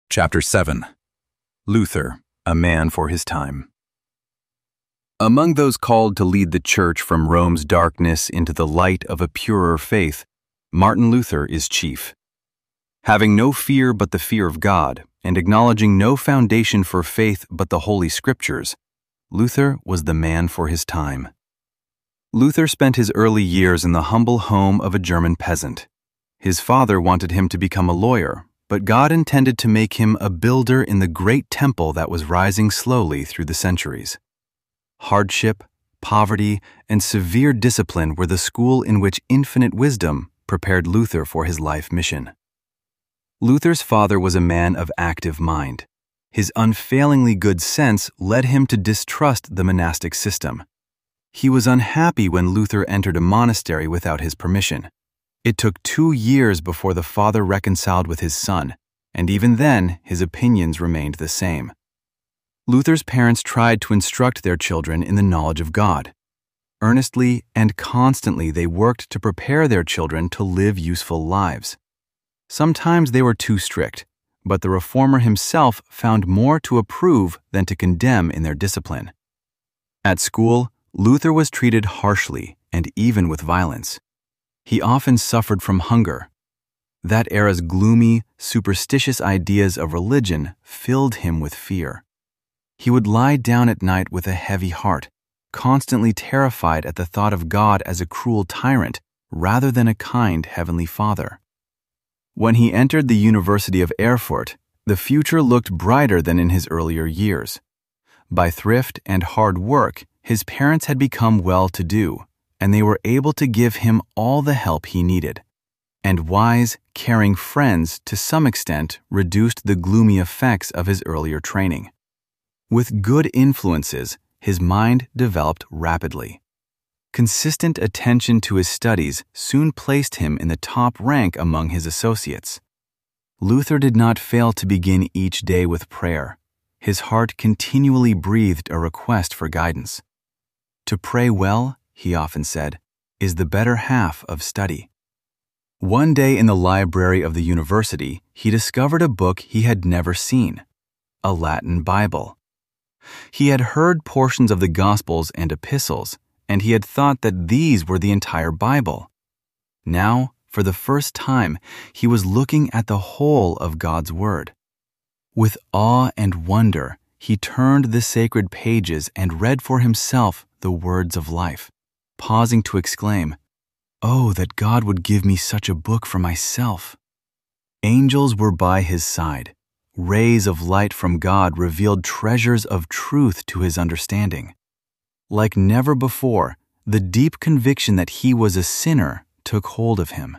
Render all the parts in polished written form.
Chapter 7. Luther, a man for his time. Among those called to lead the Church from Rome's darkness into the light of a purer faith, Martin Luther is chief. Having no fear but the fear of God, and acknowledging no foundation for faith but the Holy Scriptures, Luther was the man for his time. Luther spent his early years in the humble home of a German peasant. His father wanted him to become a lawyer, but God intended to make him a builder in the great temple that was rising slowly through the centuries. Hardship, poverty, and severe discipline were the school in which infinite wisdom prepared Luther for his life mission. Luther's father was a man of active mind. His unfailingly good sense led him to distrust the monastic system. He was unhappy when Luther entered a monastery without his permission. It took 2 years before the father reconciled with his son, and even then his opinions remained the same. Luther's parents tried to instruct their children in the knowledge of God. Earnestly and constantly they worked to prepare their children to live useful lives. Sometimes they were too strict, but the reformer himself found more to approve than to condemn in their discipline. At school, Luther was treated harshly and even with violence. He often suffered from hunger. That era's gloomy, superstitious ideas of religion filled him with fear. He would lie down at night with a heavy heart, constantly terrified at the thought of God as a cruel tyrant rather than a kind heavenly Father. When he entered the University of Erfurt, the future looked brighter than in his earlier years. By thrift and hard work, his parents had become well-to-do, and they were able to give him all the help he needed. And wise, caring friends to some extent reduced the gloomy effects of his earlier training. With good influences, his mind developed rapidly. Consistent attention to his studies soon placed him in the top rank among his associates. Luther did not fail to begin each day with prayer. His heart continually breathed a request for guidance. To pray well, he often said, is the better half of study. One day in the library of the university, he discovered a book he had never seen, a Latin Bible. He had heard portions of the Gospels and epistles, and he had thought that these were the entire Bible. Now, for the first time, he was looking at the whole of God's Word. With awe and wonder, he turned the sacred pages and read for himself the words of life, pausing to exclaim, "Oh, that God would give me such a book for myself." Angels were by his side. Rays of light from God revealed treasures of truth to his understanding. Like never before, the deep conviction that he was a sinner took hold of him.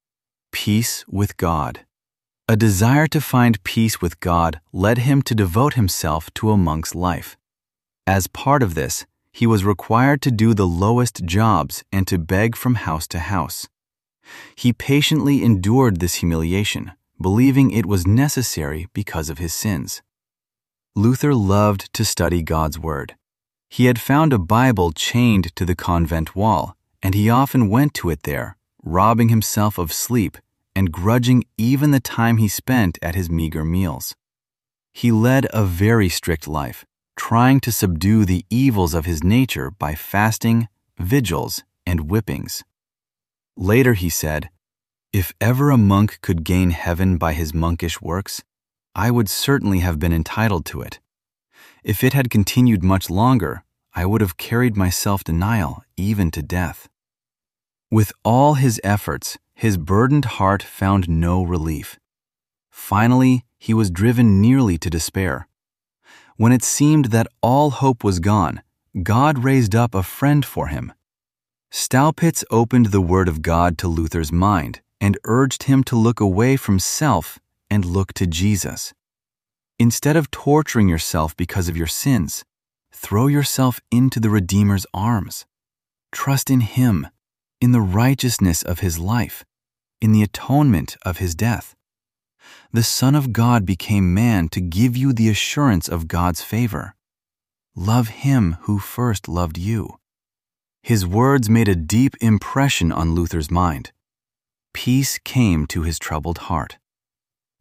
Peace with God. A desire to find peace with God led him to devote himself to a monk's life. As part of this, he was required to do the lowest jobs and to beg from house to house. He patiently endured this humiliation, believing it was necessary because of his sins. Luther loved to study God's Word. He had found a Bible chained to the convent wall, and he often went to it there, robbing himself of sleep and grudging even the time he spent at his meager meals. He led a very strict life, trying to subdue the evils of his nature by fasting, vigils, and whippings. Later he said, "If ever a monk could gain heaven by his monkish works, I would certainly have been entitled to it. If it had continued much longer, I would have carried my self-denial even to death." With all his efforts, his burdened heart found no relief. Finally, he was driven nearly to despair. When it seemed that all hope was gone, God raised up a friend for him. Staupitz opened the Word of God to Luther's mind and urged him to look away from self and look to Jesus. Instead of torturing yourself because of your sins, throw yourself into the Redeemer's arms. Trust in Him, in the righteousness of His life, in the atonement of His death. The Son of God became man to give you the assurance of God's favor. Love Him who first loved you. His words made a deep impression on Luther's mind. Peace came to his troubled heart.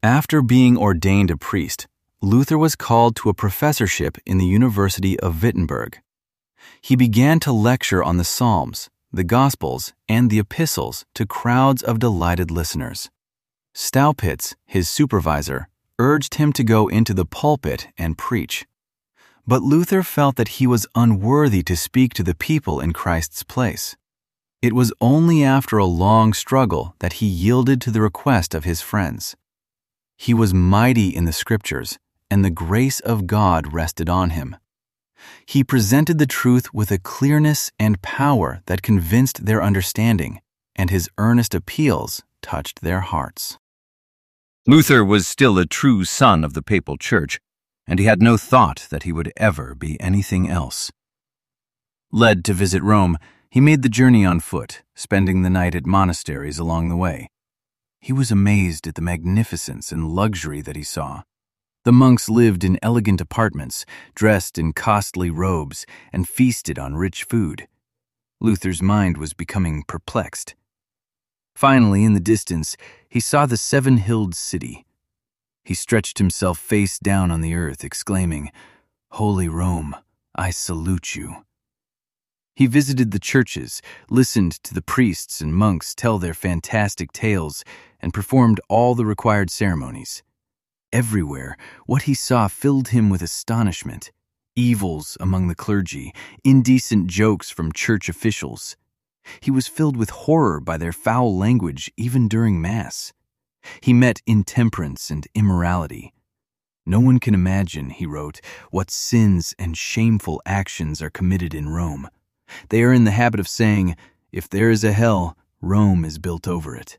After being ordained a priest, Luther was called to a professorship in the University of Wittenberg. He began to lecture on the Psalms, the Gospels, and the Epistles to crowds of delighted listeners. Staupitz, his supervisor, urged him to go into the pulpit and preach. But Luther felt that he was unworthy to speak to the people in Christ's place. It was only after a long struggle that he yielded to the request of his friends. He was mighty in the Scriptures, and the grace of God rested on him. He presented the truth with a clearness and power that convinced their understanding, and his earnest appeals touched their hearts. Luther was still a true son of the Papal Church, and he had no thought that he would ever be anything else. Led to visit Rome, he made the journey on foot, spending the night at monasteries along the way. He was amazed at the magnificence and luxury that he saw. The monks lived in elegant apartments, dressed in costly robes, and feasted on rich food. Luther's mind was becoming perplexed. Finally, in the distance, he saw the seven-hilled city. He stretched himself face down on the earth, exclaiming, "Holy Rome, I salute you." He visited the churches, listened to the priests and monks tell their fantastic tales, and performed all the required ceremonies. Everywhere, what he saw filled him with astonishment. Evils among the clergy, indecent jokes from church officials. He was filled with horror by their foul language even during Mass. He met intemperance and immorality. "No one can imagine," he wrote, "what sins and shameful actions are committed in Rome. They are in the habit of saying, 'If there is a hell, Rome is built over it.'"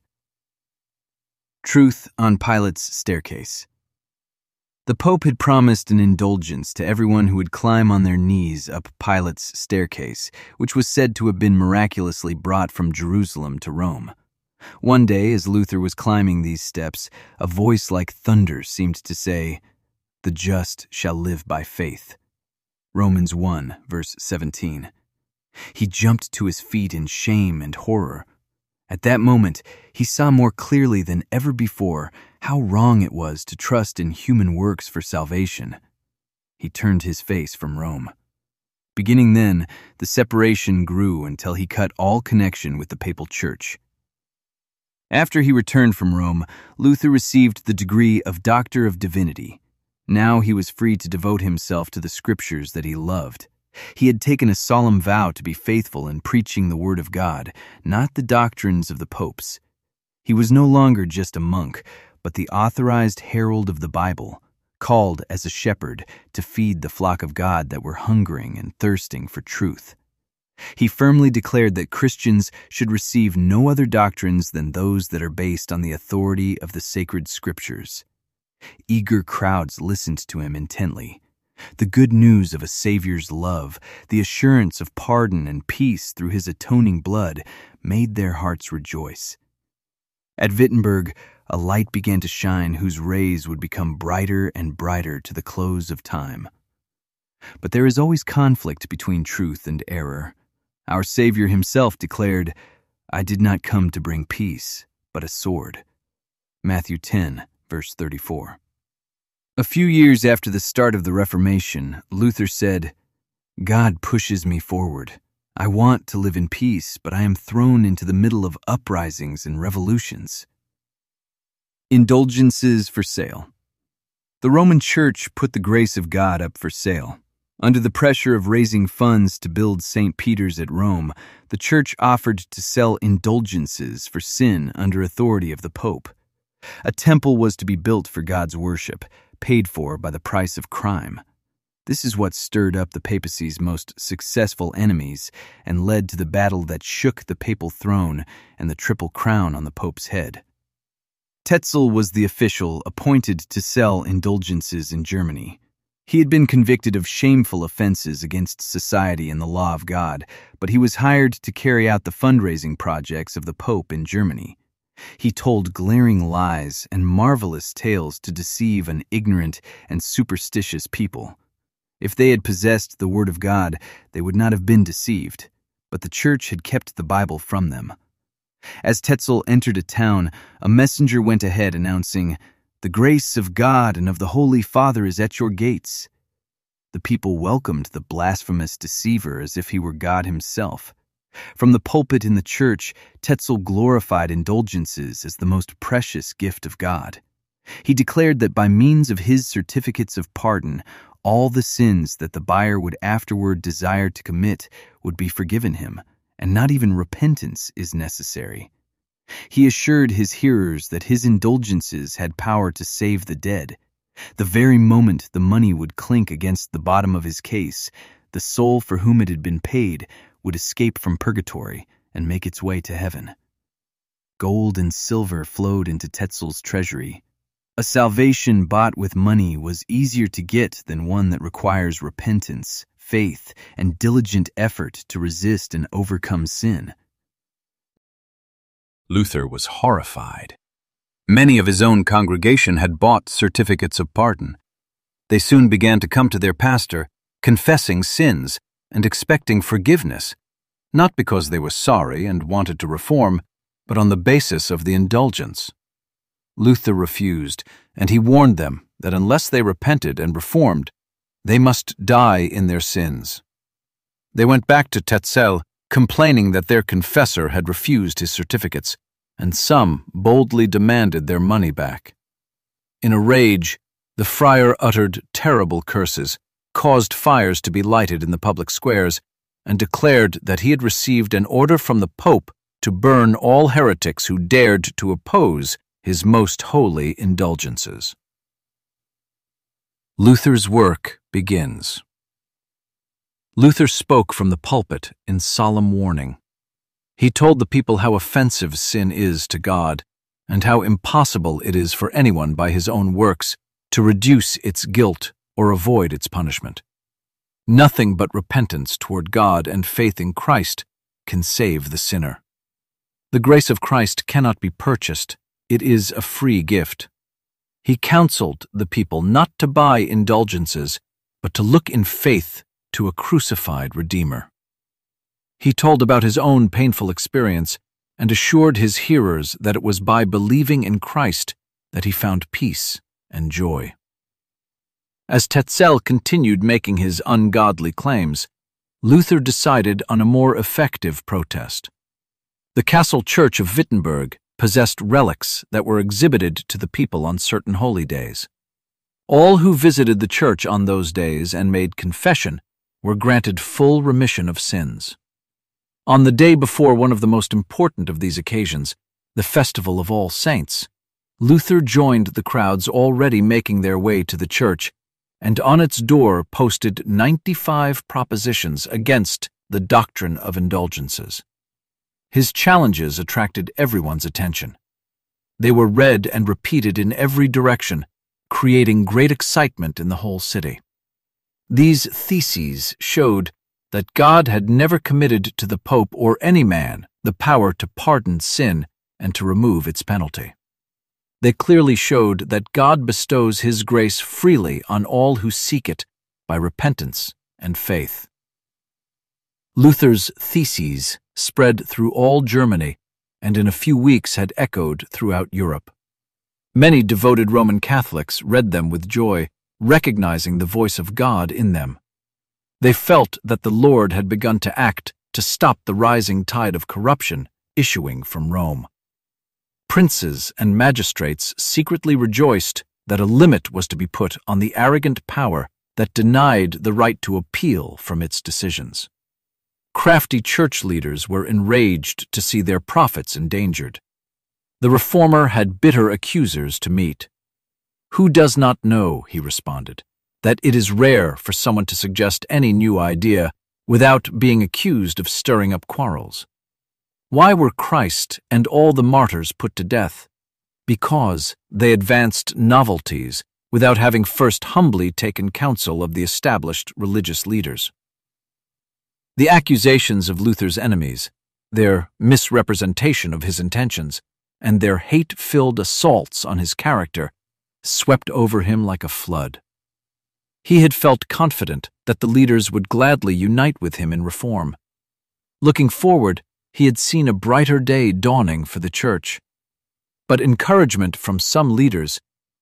Truth on Pilate's staircase. The Pope had promised an indulgence to everyone who would climb on their knees up Pilate's staircase, which was said to have been miraculously brought from Jerusalem to Rome. One day, as Luther was climbing these steps, a voice like thunder seemed to say, "The just shall live by faith." Romans 1, verse 17. He jumped to his feet in shame and horror. At that moment, he saw more clearly than ever before how wrong it was to trust in human works for salvation. He turned his face from Rome. Beginning then, the separation grew until he cut all connection with the Papal Church. After he returned from Rome, Luther received the degree of Doctor of Divinity. Now he was free to devote himself to the Scriptures that he loved. He had taken a solemn vow to be faithful in preaching the Word of God, not the doctrines of the popes. He was no longer just a monk, but the authorized herald of the Bible, called as a shepherd to feed the flock of God that were hungering and thirsting for truth. He firmly declared that Christians should receive no other doctrines than those that are based on the authority of the sacred Scriptures. Eager crowds listened to him intently. The good news of a Savior's love, the assurance of pardon and peace through his atoning blood, made their hearts rejoice. At Wittenberg, a light began to shine whose rays would become brighter and brighter to the close of time. But there is always conflict between truth and error. Our Savior himself declared, "I did not come to bring peace, but a sword." Matthew 10, verse 34. A few years after the start of the Reformation, Luther said, "God pushes me forward. I want to live in peace, but I am thrown into the middle of uprisings and revolutions." Indulgences for sale. The Roman Church put the grace of God up for sale. Under the pressure of raising funds to build St. Peter's at Rome, the Church offered to sell indulgences for sin under authority of the Pope. A temple was to be built for God's worship, paid for by the price of crime. This is what stirred up the papacy's most successful enemies and led to the battle that shook the papal throne and the triple crown on the Pope's head. Tetzel was the official appointed to sell indulgences in Germany. He had been convicted of shameful offenses against society and the law of God, but he was hired to carry out the fundraising projects of the Pope in Germany. He told glaring lies and marvelous tales to deceive an ignorant and superstitious people. If they had possessed the Word of God, they would not have been deceived, but the Church had kept the Bible from them. As Tetzel entered a town, a messenger went ahead announcing, "The grace of God and of the Holy Father is at your gates." The people welcomed the blasphemous deceiver as if he were God himself. From the pulpit in the church, Tetzel glorified indulgences as the most precious gift of God. He declared that by means of his certificates of pardon, all the sins that the buyer would afterward desire to commit would be forgiven him, and not even repentance is necessary. He assured his hearers that his indulgences had power to save the dead. The very moment the money would clink against the bottom of his case, the soul for whom it had been paid would escape from purgatory and make its way to heaven. Gold and silver flowed into Tetzel's treasury. A salvation bought with money was easier to get than one that requires repentance, faith, and diligent effort to resist and overcome sin. Luther was horrified. Many of his own congregation had bought certificates of pardon. They soon began to come to their pastor, confessing sins and expecting forgiveness, not because they were sorry and wanted to reform, but on the basis of the indulgence. Luther refused, and he warned them that unless they repented and reformed, they must die in their sins. They went back to Tetzel, complaining that their confessor had refused his certificates, and some boldly demanded their money back. In a rage, the friar uttered terrible curses, caused fires to be lighted in the public squares, and declared that he had received an order from the Pope to burn all heretics who dared to oppose his most holy indulgences. Luther's work begins. Luther spoke from the pulpit in solemn warning. He told the people how offensive sin is to God, and how impossible it is for anyone by his own works to reduce its guilt or avoid its punishment. Nothing but repentance toward God and faith in Christ can save the sinner. The grace of Christ cannot be purchased. It is a free gift. He counseled the people not to buy indulgences, but to look in faith to a crucified Redeemer. He told about his own painful experience and assured his hearers that it was by believing in Christ that he found peace and joy. As Tetzel continued making his ungodly claims, Luther decided on a more effective protest. The Castle Church of Wittenberg possessed relics that were exhibited to the people on certain holy days. All who visited the church on those days and made confession were granted full remission of sins. On the day before one of the most important of these occasions, the Festival of All Saints, Luther joined the crowds already making their way to the church, and on its door posted 95 propositions against the doctrine of indulgences. His challenges attracted everyone's attention. They were read and repeated in every direction, creating great excitement in the whole city. These theses showed that God had never committed to the Pope or any man the power to pardon sin and to remove its penalty. They clearly showed that God bestows His grace freely on all who seek it by repentance and faith. Luther's theses spread through all Germany and in a few weeks had echoed throughout Europe. Many devoted Roman Catholics read them with joy, recognizing the voice of God in them. They felt that the Lord had begun to act to stop the rising tide of corruption issuing from Rome. Princes and magistrates secretly rejoiced that a limit was to be put on the arrogant power that denied the right to appeal from its decisions. Crafty church leaders were enraged to see their profits endangered. The reformer had bitter accusers to meet. "Who does not know," he responded, "that it is rare for someone to suggest any new idea without being accused of stirring up quarrels? Why were Christ and all the martyrs put to death? Because they advanced novelties without having first humbly taken counsel of the established religious leaders." The accusations of Luther's enemies, their misrepresentation of his intentions, and their hate-filled assaults on his character swept over him like a flood. He had felt confident that the leaders would gladly unite with him in reform. Looking forward, he had seen a brighter day dawning for the church. But encouragement from some leaders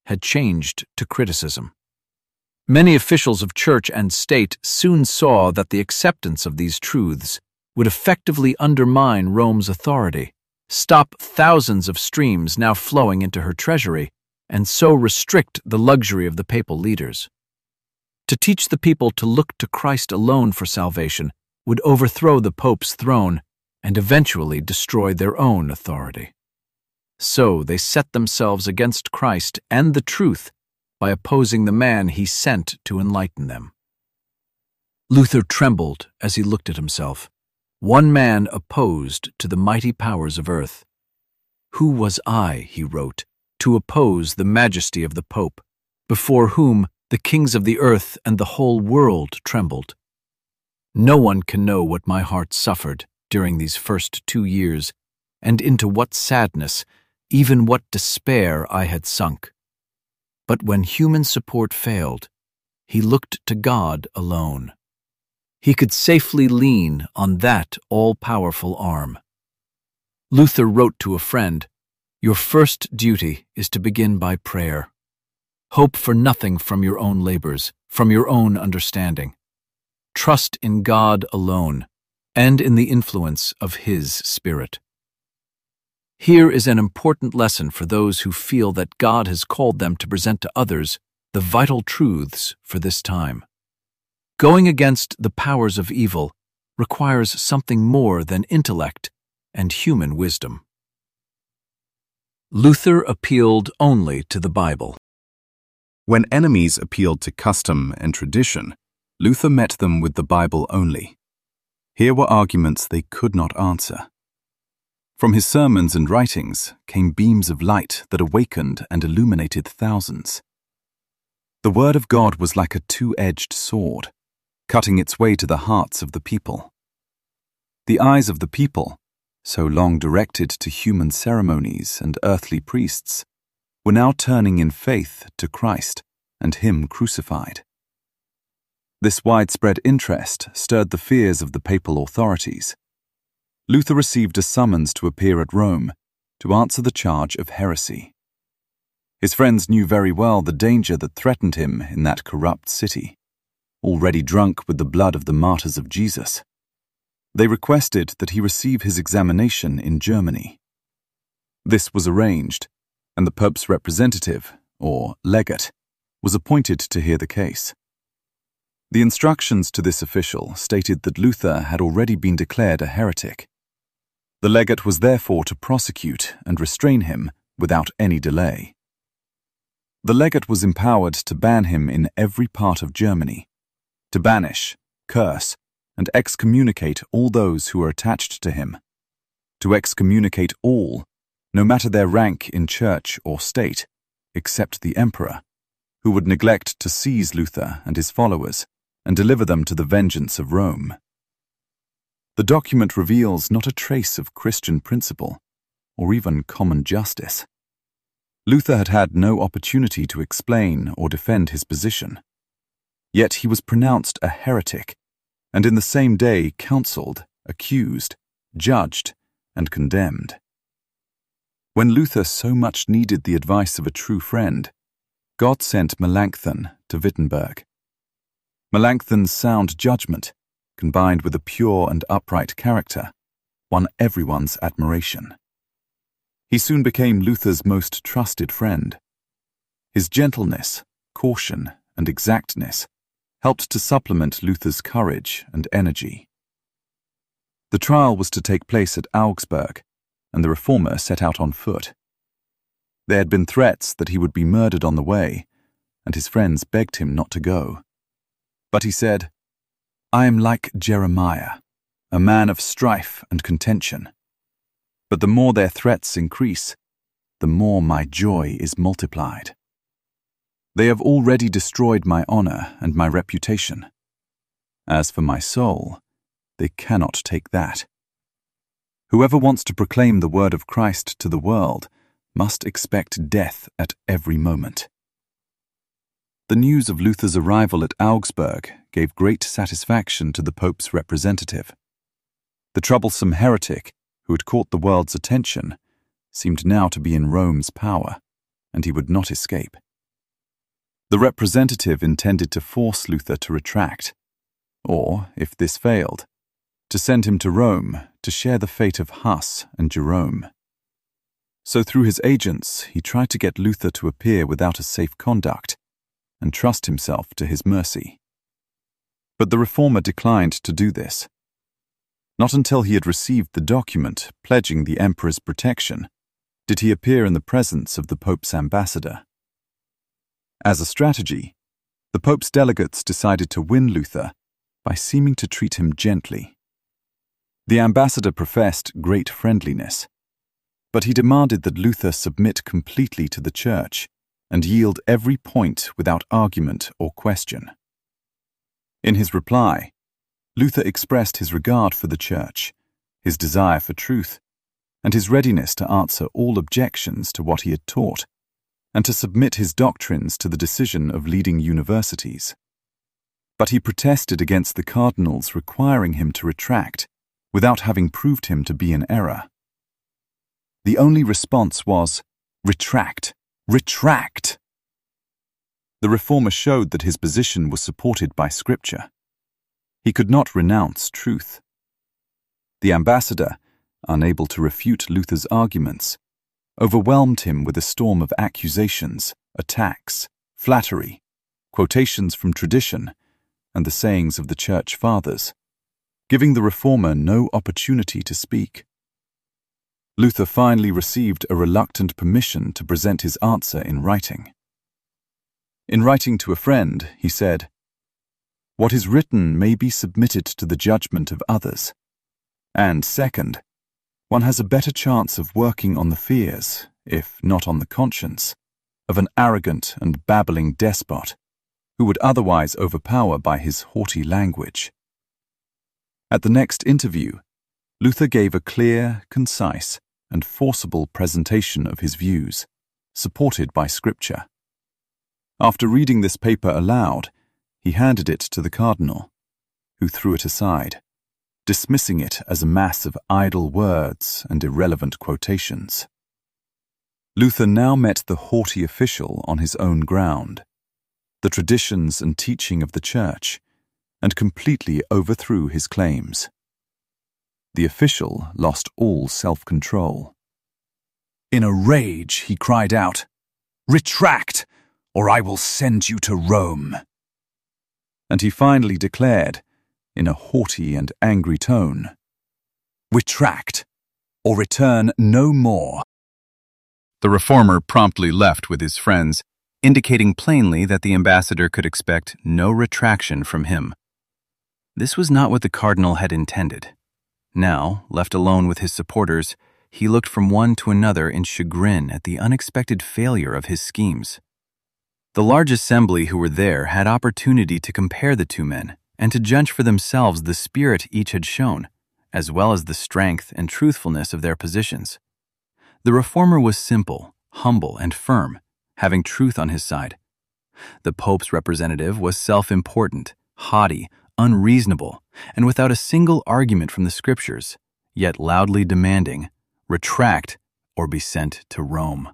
had changed to criticism. Many officials of church and state soon saw that the acceptance of these truths would effectively undermine Rome's authority, stop thousands of streams now flowing into her treasury, and so restrict the luxury of the papal leaders. To teach the people to look to Christ alone for salvation would overthrow the Pope's throne and eventually destroy their own authority. So they set themselves against Christ and the truth by opposing the man he sent to enlighten them. Luther trembled as he looked at himself, one man opposed to the mighty powers of earth. "Who was I," he wrote, "to oppose the majesty of the Pope, before whom the kings of the earth and the whole world trembled? No one can know what my heart suffered during these first 2 years, and into what sadness, even what despair I had sunk. But when human support failed, he looked to God alone. He could safely lean on that all-powerful arm." Luther wrote to a friend, "Your first duty is to begin by prayer. Hope for nothing from your own labors, from your own understanding. Trust in God alone, and in the influence of His Spirit." Here is an important lesson for those who feel that God has called them to present to others the vital truths for this time. Going against the powers of evil requires something more than intellect and human wisdom. Luther appealed only to the Bible. When enemies appealed to custom and tradition, Luther met them with the Bible only. Here were arguments they could not answer. From his sermons and writings came beams of light that awakened and illuminated thousands. The Word of God was like a two-edged sword, cutting its way to the hearts of the people. The eyes of the people, so long directed to human ceremonies and earthly priests, were now turning in faith to Christ and Him crucified. This widespread interest stirred the fears of the papal authorities. Luther received a summons to appear at Rome to answer the charge of heresy. His friends knew very well the danger that threatened him in that corrupt city, already drunk with the blood of the martyrs of Jesus. They requested that he receive his examination in Germany. This was arranged, and the Pope's representative, or legate, was appointed to hear the case. The instructions to this official stated that Luther had already been declared a heretic. The legate was therefore to prosecute and restrain him without any delay. The legate was empowered to ban him in every part of Germany, to banish, curse, and excommunicate all those who were attached to him, to excommunicate all, no matter their rank in church or state, except the emperor, who would neglect to seize Luther and his followers and deliver them to the vengeance of Rome. The document reveals not a trace of Christian principle, or even common justice. Luther had had no opportunity to explain or defend his position. Yet he was pronounced a heretic, and in the same day counseled, accused, judged, and condemned. When Luther so much needed the advice of a true friend, God sent Melanchthon to Wittenberg. Melanchthon's sound judgment, combined with a pure and upright character, won everyone's admiration. He soon became Luther's most trusted friend. His gentleness, caution, and exactness helped to supplement Luther's courage and energy. The trial was to take place at Augsburg, and the reformer set out on foot. There had been threats that he would be murdered on the way, and his friends begged him not to go. But he said, "I am like Jeremiah, a man of strife and contention. But the more their threats increase, the more my joy is multiplied. They have already destroyed my honor and my reputation. As for my soul, they cannot take that. Whoever wants to proclaim the word of Christ to the world must expect death at every moment." The news of Luther's arrival at Augsburg gave great satisfaction to the Pope's representative. The troublesome heretic, who had caught the world's attention, seemed now to be in Rome's power, and he would not escape. The representative intended to force Luther to retract, or, if this failed, to send him to Rome to share the fate of Huss and Jerome. So through his agents, he tried to get Luther to appear without a safe conduct and trust himself to his mercy. But the reformer declined to do this. Not until he had received the document pledging the emperor's protection did he appear in the presence of the Pope's ambassador. As a strategy, the Pope's delegates decided to win Luther by seeming to treat him gently. The ambassador professed great friendliness, but he demanded that Luther submit completely to the Church and yield every point without argument or question. In his reply, Luther expressed his regard for the Church, his desire for truth, and his readiness to answer all objections to what he had taught, and to submit his doctrines to the decision of leading universities. But he protested against the cardinals requiring him to retract without having proved him to be in error. The only response was, "Retract! Retract!" The reformer showed that his position was supported by Scripture. He could not renounce truth. The ambassador, unable to refute Luther's arguments, overwhelmed him with a storm of accusations, attacks, flattery, quotations from tradition, and the sayings of the Church Fathers, giving the reformer no opportunity to speak. Luther finally received a reluctant permission to present his answer in writing. In writing to a friend, he said, "What is written may be submitted to the judgment of others, and second, one has a better chance of working on the fears, if not on the conscience, of an arrogant and babbling despot, who would otherwise overpower by his haughty language." At the next interview, Luther gave a clear, concise, and forcible presentation of his views, supported by Scripture. After reading this paper aloud, he handed it to the cardinal, who threw it aside, dismissing it as a mass of idle words and irrelevant quotations. Luther now met the haughty official on his own ground, the traditions and teaching of the Church, and completely overthrew his claims. The official lost all self-control. In a rage, he cried out, "Retract, or I will send you to Rome." And he finally declared, in a haughty and angry tone, "Retract, or return no more." The reformer promptly left with his friends, indicating plainly that the ambassador could expect no retraction from him. This was not what the cardinal had intended. Now, left alone with his supporters, he looked from one to another in chagrin at the unexpected failure of his schemes. The large assembly who were there had opportunity to compare the two men and to judge for themselves the spirit each had shown, as well as the strength and truthfulness of their positions. The reformer was simple, humble, and firm, having truth on his side. The Pope's representative was self-important, haughty, unreasonable, and without a single argument from the Scriptures, yet loudly demanding, "Retract, or be sent to Rome."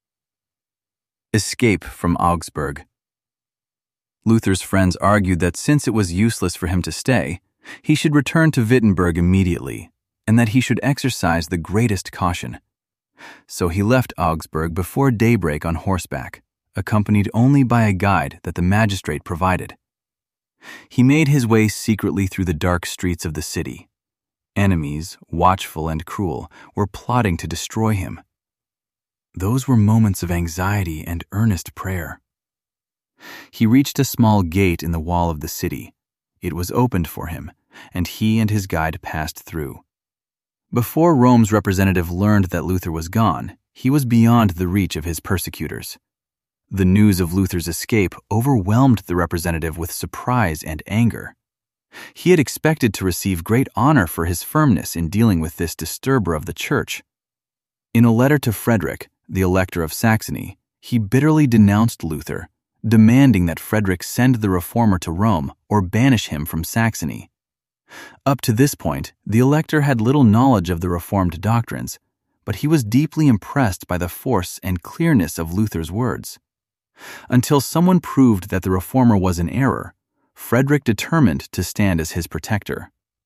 Escape from Augsburg. Luther's friends argued that since it was useless for him to stay, he should return to Wittenberg immediately, and that he should exercise the greatest caution. So he left Augsburg before daybreak on horseback, accompanied only by a guide that the magistrate provided. He made his way secretly through the dark streets of the city. Enemies, watchful and cruel, were plotting to destroy him. Those were moments of anxiety and earnest prayer. He reached a small gate in the wall of the city. It was opened for him, and he and his guide passed through. Before Rome's representative learned that Luther was gone, he was beyond the reach of his persecutors. The news of Luther's escape overwhelmed the representative with surprise and anger. He had expected to receive great honor for his firmness in dealing with this disturber of the Church. In a letter to Frederick, the Elector of Saxony, he bitterly denounced Luther, demanding that Frederick send the reformer to Rome or banish him from Saxony. Up to this point, the Elector had little knowledge of the Reformed doctrines, but he was deeply impressed by the force and clearness of Luther's words. Until someone proved that the reformer was in error, Frederick determined to stand as his protector.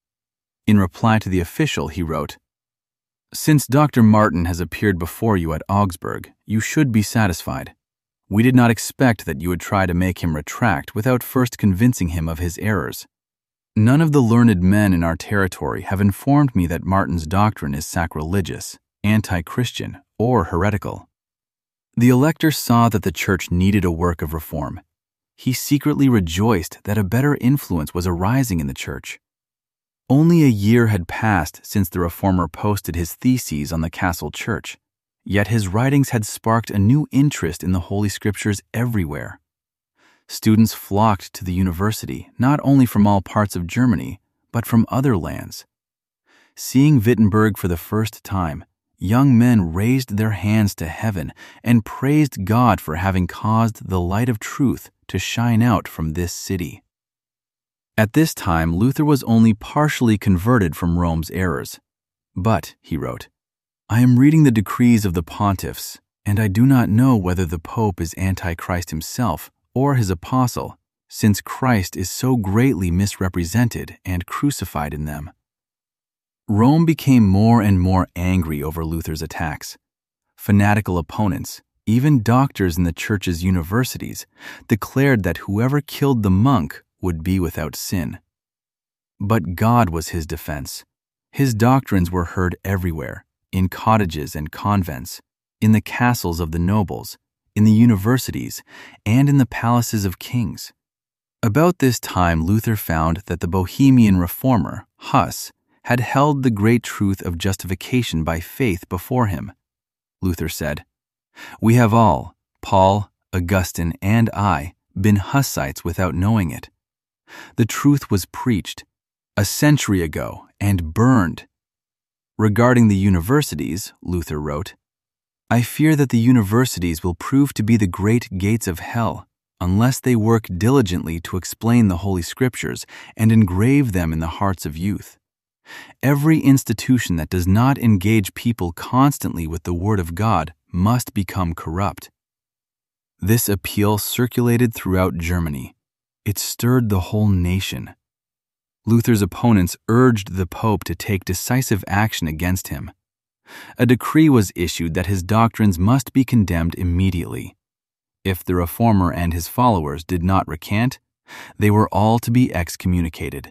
In reply to the official, he wrote, "Since Dr. Martin has appeared before you at Augsburg, you should be satisfied. We did not expect that you would try to make him retract without first convincing him of his errors. None of the learned men in our territory have informed me that Martin's doctrine is sacrilegious, anti-Christian, or heretical." The elector saw that the church needed a work of reform. He secretly rejoiced that a better influence was arising in the church. Only a year had passed since the reformer posted his theses on the castle church, yet his writings had sparked a new interest in the Holy Scriptures everywhere. Students flocked to the university not only from all parts of Germany, but from other lands. Seeing Wittenberg for the first time, young men raised their hands to heaven and praised God for having caused the light of truth to shine out from this city. At this time, Luther was only partially converted from Rome's errors. "But," he wrote, "I am reading the decrees of the pontiffs, and I do not know whether the Pope is Antichrist himself or his apostle, since Christ is so greatly misrepresented and crucified in them." Rome became more and more angry over Luther's attacks. Fanatical opponents, even doctors in the church's universities, declared that whoever killed the monk would be without sin. But God was his defense. His doctrines were heard everywhere, in cottages and convents, in the castles of the nobles, in the universities, and in the palaces of kings. About this time, Luther found that the Bohemian reformer, Huss, had held the great truth of justification by faith before him. Luther said, "We have all, Paul, Augustine, and I, been Hussites without knowing it. The truth was preached a century ago and burned." Regarding the universities, Luther wrote, "I fear that the universities will prove to be the great gates of hell, unless they work diligently to explain the Holy Scriptures and engrave them in the hearts of youth. Every institution that does not engage people constantly with the Word of God must become corrupt." This appeal circulated throughout Germany. It stirred the whole nation. Luther's opponents urged the Pope to take decisive action against him. A decree was issued that his doctrines must be condemned immediately. If the reformer and his followers did not recant, they were all to be excommunicated.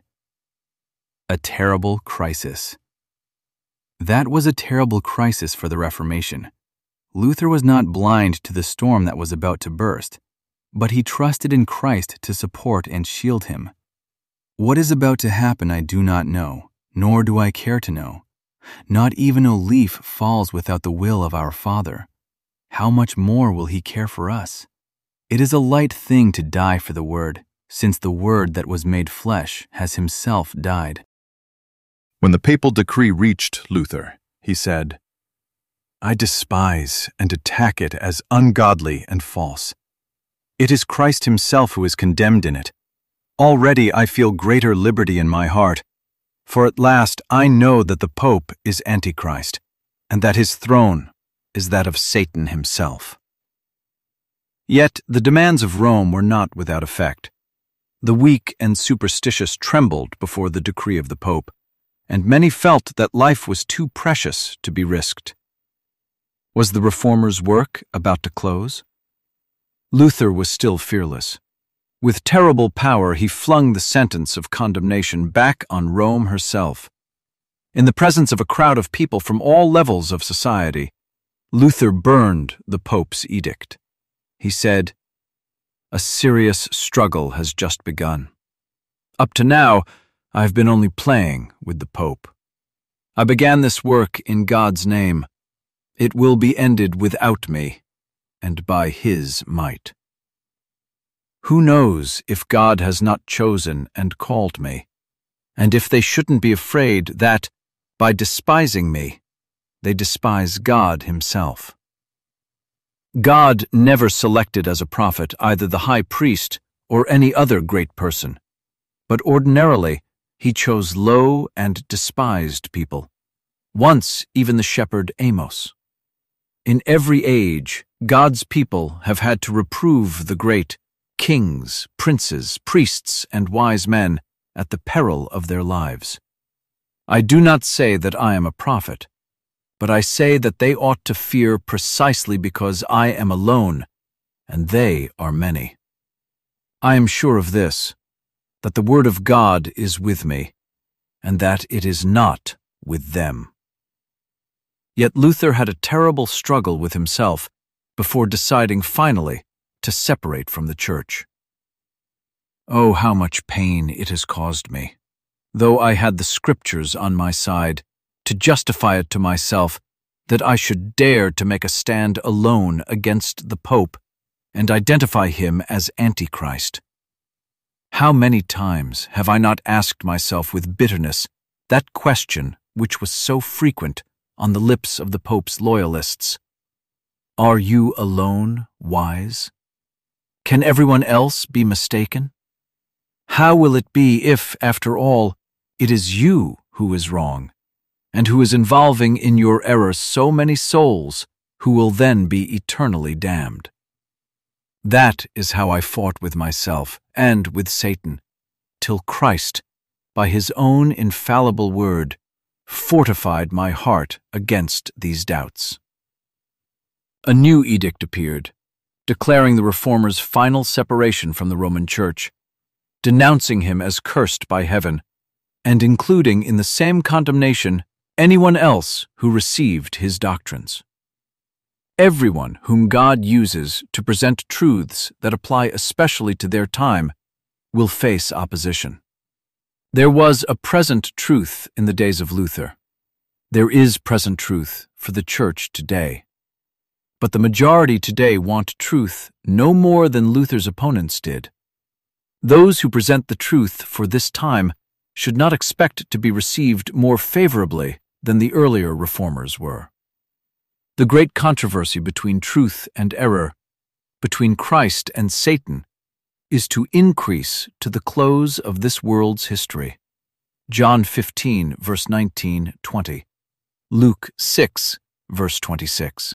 A terrible crisis. That was a terrible crisis for the Reformation. Luther was not blind to the storm that was about to burst, but he trusted in Christ to support and shield him. "What is about to happen I do not know, nor do I care to know. Not even a leaf falls without the will of our Father. How much more will he care for us? It is a light thing to die for the Word, since the Word that was made flesh has himself died." When the papal decree reached Luther, he said, "I despise and attack it as ungodly and false. It is Christ himself who is condemned in it. Already I feel greater liberty in my heart, for at last I know that the Pope is Antichrist, and that his throne is that of Satan himself." Yet the demands of Rome were not without effect. The weak and superstitious trembled before the decree of the Pope, and many felt that life was too precious to be risked. Was the reformer's work about to close? Luther was still fearless. With terrible power, he flung the sentence of condemnation back on Rome herself. In the presence of a crowd of people from all levels of society, Luther burned the Pope's edict. He said, "A serious struggle has just begun. Up to now, I have been only playing with the Pope. I began this work in God's name. It will be ended without me, and by his might. Who knows if God has not chosen and called me, and if they shouldn't be afraid that, by despising me, they despise God himself. God never selected as a prophet either the high priest or any other great person, but ordinarily he chose low and despised people, once even the shepherd Amos. In every age, God's people have had to reprove the great kings, princes, priests, and wise men at the peril of their lives. I do not say that I am a prophet, but I say that they ought to fear precisely because I am alone, and they are many. I am sure of this, that the word of God is with me, and that it is not with them. Yet Luther had a terrible struggle with himself before deciding finally to separate from the Church. Oh, how much pain it has caused me, though I had the Scriptures on my side, to justify it to myself that I should dare to make a stand alone against the Pope and identify him as Antichrist. How many times have I not asked myself with bitterness that question which was so frequent on the lips of the Pope's loyalists? Are you alone wise? Can everyone else be mistaken? How will it be if, after all, it is you who is wrong, and who is involving in your error so many souls who will then be eternally damned? That is how I fought with myself and with Satan, till Christ, by his own infallible word, fortified my heart against these doubts. A new edict appeared, declaring the Reformer's final separation from the Roman Church, denouncing him as cursed by heaven, and including in the same condemnation anyone else who received his doctrines. Everyone whom God uses to present truths that apply especially to their time will face opposition. There was a present truth in the days of Luther. There is present truth for the Church today. But the majority today want truth no more than Luther's opponents did. Those who present the truth for this time should not expect to be received more favorably than the earlier reformers were. The great controversy between truth and error, between Christ and Satan, is to increase to the close of this world's history. John 15, verse 19-20. Luke 6, verse 26.